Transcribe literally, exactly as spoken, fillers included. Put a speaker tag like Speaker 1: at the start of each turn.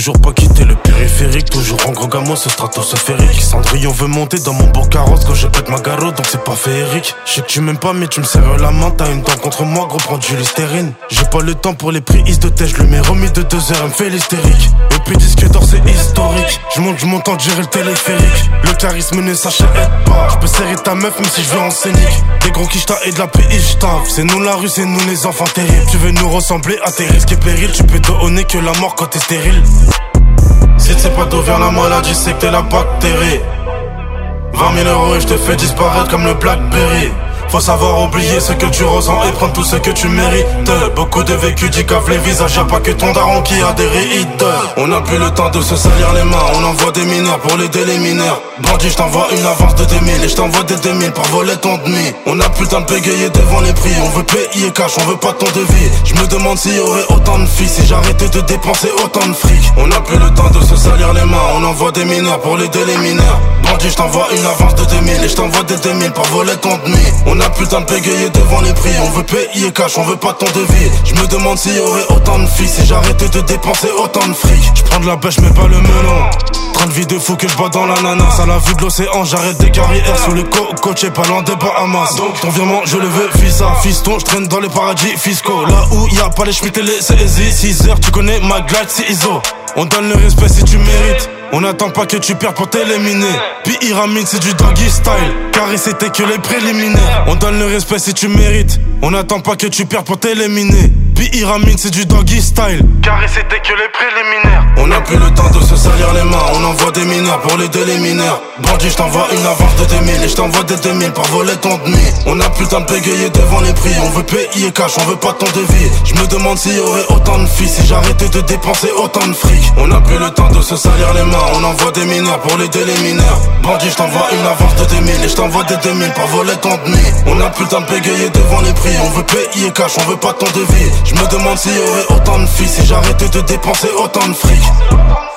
Speaker 1: toujours pas quitté le périphérique. Toujours en gros gamo, ce stratosphérique. Cendrillon veut monter dans mon beau carrosse quand je pète ma garrot, donc c'est pas féerique. Je sais que tu m'aimes pas mais tu me serres la main. T'as une dent contre moi, gros, prends du Listerine. J'ai pas le temps pour les prises de tête, je le mets remis de deux heures, elle me fait l'hystérique. Et puis disque d'or c'est historique. Je monte, je monte en gérer le téléphérique. Le charisme ne s'achète pas. Je peux serrer ta meuf même si je veux en scénique. Des gros quicheta et de la P I j'tave. C'est nous la rue, c'est nous les enfants terribles. Tu veux nous ressembler à tes risques et périls. Tu peux te honner que la mort quand t'es stérile. Si tu sais pas d'où vient la maladie, c'est que t'es la bactérie. Vingt mille euros et je te fais disparaître comme le Blackberry. Faut savoir oublier ce que tu ressens et prendre tout ce que tu mérites. Beaucoup de vécu dit cave les visages, y'a pas que ton daron qui a des rides. On n'a plus le temps de se salir les mains, on envoie des mineurs pour l'aider les mineurs. Bandit, je t'envoie une avance de deux mille et je t'envoie des deux mille pour voler ton demi. On n'a plus le temps de bégayer devant les prix, on veut payer cash, on veut pas ton devis. Je me demande s'il y aurait autant de filles si j'arrêtais de dépenser autant de fric. On n'a plus le temps de se salir les mains, on envoie des mineurs pour l'aider les mineurs. Bandit, je t'envoie une avance de deux mille et je t'envoie des deux mille pour voler ton demi. On n'a plus le temps de bégayer devant les prix, on veut payer cash, on veut pas ton devis. Je me demande s'il y aurait autant de filles si j'arrêtais de dépenser autant de fric. Je prends de la pêche mais pas le melon. Train de vie de fou que je bats dans l'ananas. À la vue de l'océan, j'arrête des carrières sous les cocotiers, pas loin des Bahamas. Donc ton virement, je le veux, visa. Fiston, je traîne dans les paradis fiscaux. Là où y a pas les schmitt et les saisis. six heures, tu connais ma glide, c'est I S O. On donne le respect si tu mérites. On n'attend pas que tu perds pour t'éliminer. Puis Iramine c'est du doggy style. Carré c'était que les préliminaires. On donne le respect si tu mérites. On n'attend pas que tu perds pour t'éliminer. Puis Iramine c'est du doggy style. Carré c'était que les préliminaires. On n'a plus le temps de se salir les mains. On envoie des mineurs pour l'aider les mineurs. Bandit, je t'envoie une avance de deux mille et je t'envoie des deux mille pour voler ton demi. On n'a plus le temps de bégayer devant les prix. On veut payer cash, on veut pas ton devis. Je me demande s'il y aurait autant de filles si j'arrêtais de dépenser autant de fric. On n'a plus le temps de se salir les mains. On envoie des mineurs pour l'aider les mineurs. Bandit, je t'envoie une avance de deux mille et je t'envoie des deux mille pour voler ton demi. On n'a plus le temps de bégayer devant les prix. On veut payer cash, on veut pas ton devis. Je me demande s'il y aurait autant de filles si j'arrêtais de dépenser autant de fric.